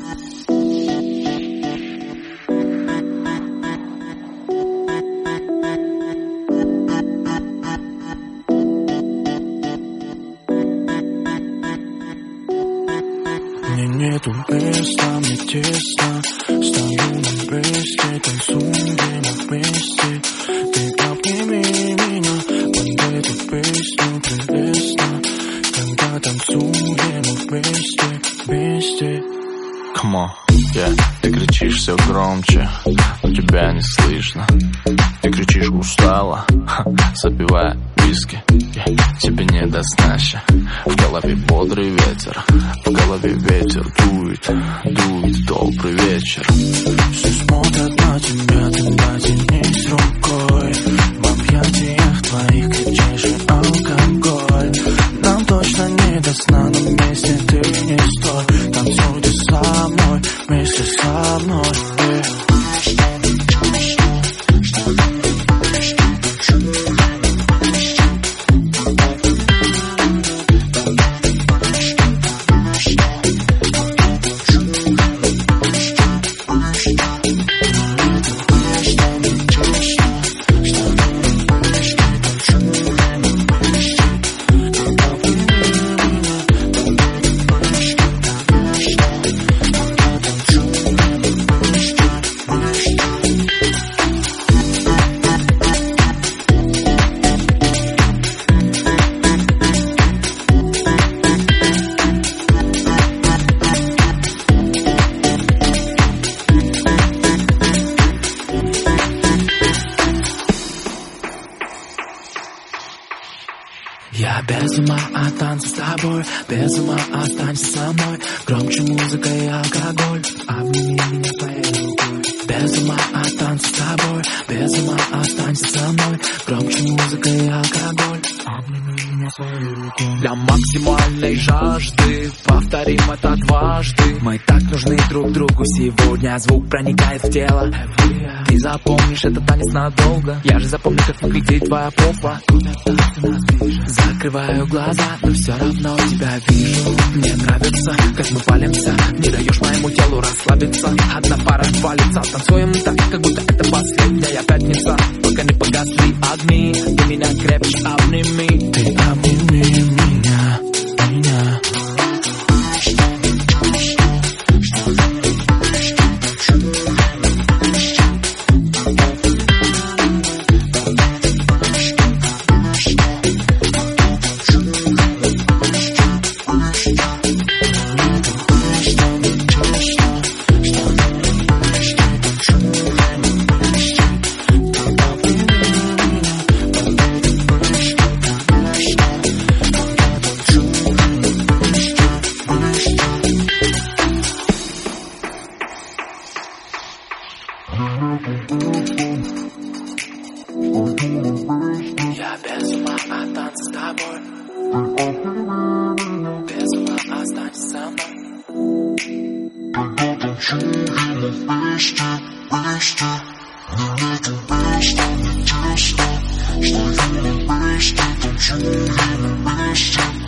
Мне нету места, мне тесно. Стою на месте, танцуем вместе. Ты обними меня под эту песню прелестно. Когда танцуем вместе. Come on, yeah. Ты кричишь все громче, но тебя не слышно. Ты кричишь устало, запивая виски. Тебе не до сна ща. В голове бодрый ветер, в голове ветер дует добрый вечер. Все смотрят на тебя, ты дотянись рукой. В объятиях твоих крепчайший алкоголь. Нам точно не до сна, но вместе ты не стой. Танцуйте со мной, вместе со мной. Я без ума от танца с тобой, без ума останься со мной. Громче музыка и алкоголь, обними меня своей рукой. Без ума от танца с тобой, без ума останься со мной. Громче музыка и алкоголь, обними меня своей рукой. Для максимальной жажды повторим это дважды. Мы так нужны друг другу сегодня, звук проникает в тело. Ты запомнишь этот танец надолго. Я же запомню, как выглядит твоя попа. Закрываю глаза, но все равно тебя вижу. Мне нравится, как мы палимся. Не даешь моему телу расслабиться. Одна пара валится, танцуем так, как будто это последняя пятница. Пока не погасли огни, ты меня крепче обними. Ты обними меня. Я без ума от танца с тобой. Без ума останься со мной. Что